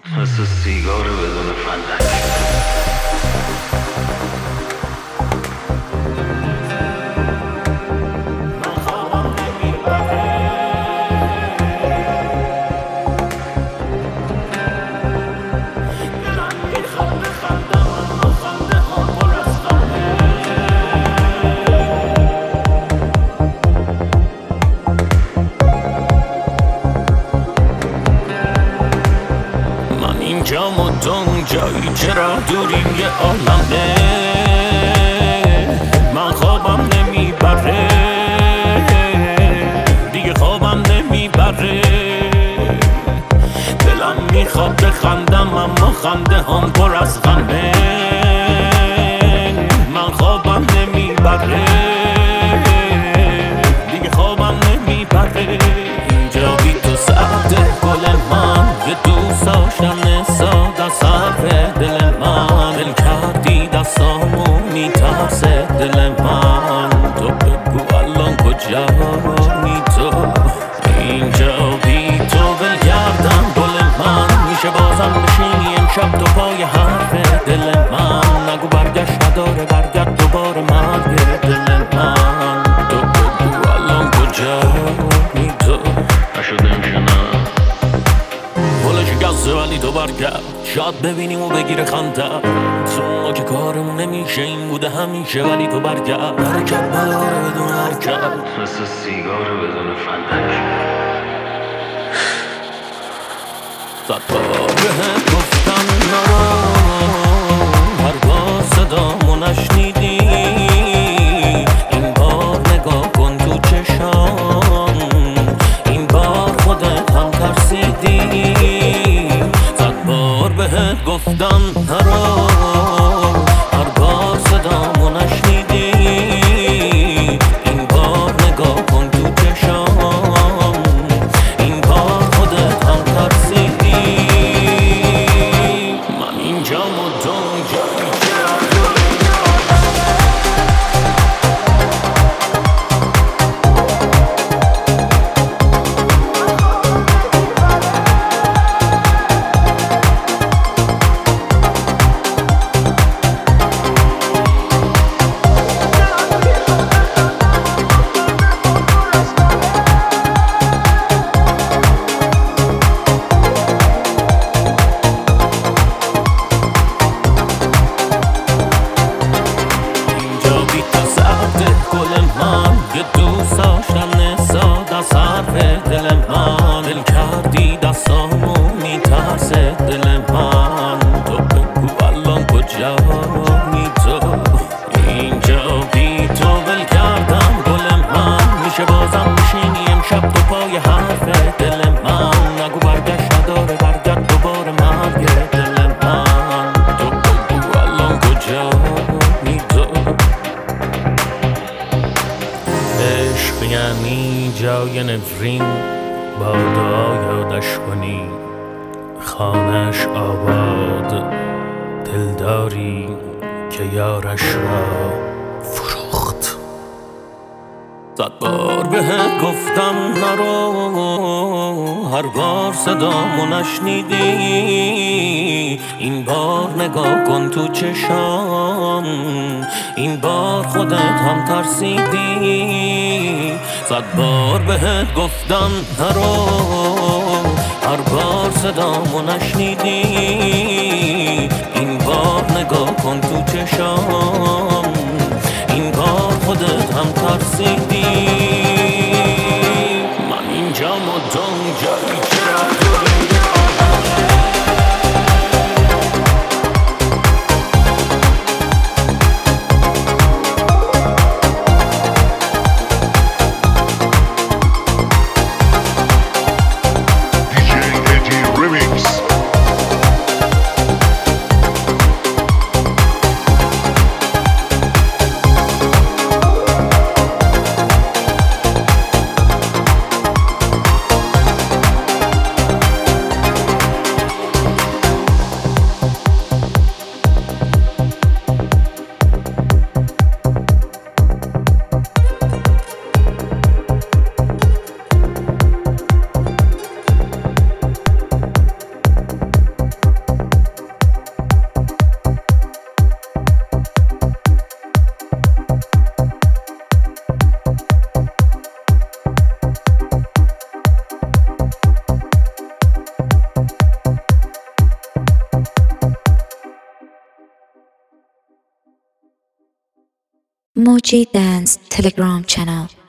مثل سیگار بدون فندک. اینجام و تو اونجایی، چرا دوریم یه عالمه. من خوابم نمیبره دیگه، خوابم نمیبره. دلم میخواد بخندم اما خنده هم پر از غمه. من خوابم نمیبره دیگه، خوابم نمیبره. اینجا بی تو سعده گل من، یه دوست داشتن ساده صرف دل من. دل کردی دستامو میترسه دل من. تو بگو الان کجایی تو؟ اینجا بی تو ول کردم گل من. میشه بازم بشینی امشب تو پای حرف دل من. نگو برگشت نداره، برگرد دوباره مرگ دل من. تو بگو الان کجایی تو؟ نشدم شنم گل شکسته ولی تو برگرد، شاید ببینیم و بگیره خنده. ما که کارمون نمیشه این بوده همیشه، ولی تو برگرد. حرکت نداره بدون حرکت، مثل سیگار بدون فندک. صد بار بهت گفتم نرو، هر بار صدامو نشنیدی. این بار نگاه کن تو چشام، این بار خودت هم ترسیدی. صد بار بهت گفتم نرو، هر بار صدامو نشنیدی. این بار نگاه کن تو چشام، این بار خودت هم ترسیدی. من اینجام و تو اونجایی، گل من، یه دوست داشتن ساده صرف دل من. دل کردی دستامو میترسه دل من. تو بگو الان کجایی تو؟ اینجا بی تو ول کردم گل من. میشه بازم بشینی امشب تو پای حرف دل من. نگو برگشت نداره، برگرد دوباره مرگ دل من. تو بگو الان کجایی تو؟ عشق یعنی جای نفرین، با دعا یادش کنی خانش آباد. دلداری که یارش را فروخت. صد بار بهت گفتم نرو، هر بار صدامو نشنیدی. این بار نگاه کن تو چشام، این بار خودت هم ترسیدی. صد بار بهت گفتم نرو، هر بار صدامو نشنیدی. این بار نگاه کن تو چشام، این بار خودت هم ترسیدی. من اینجام و تو اونجایی، چرا دوری؟ Moji Dance Telegram channel.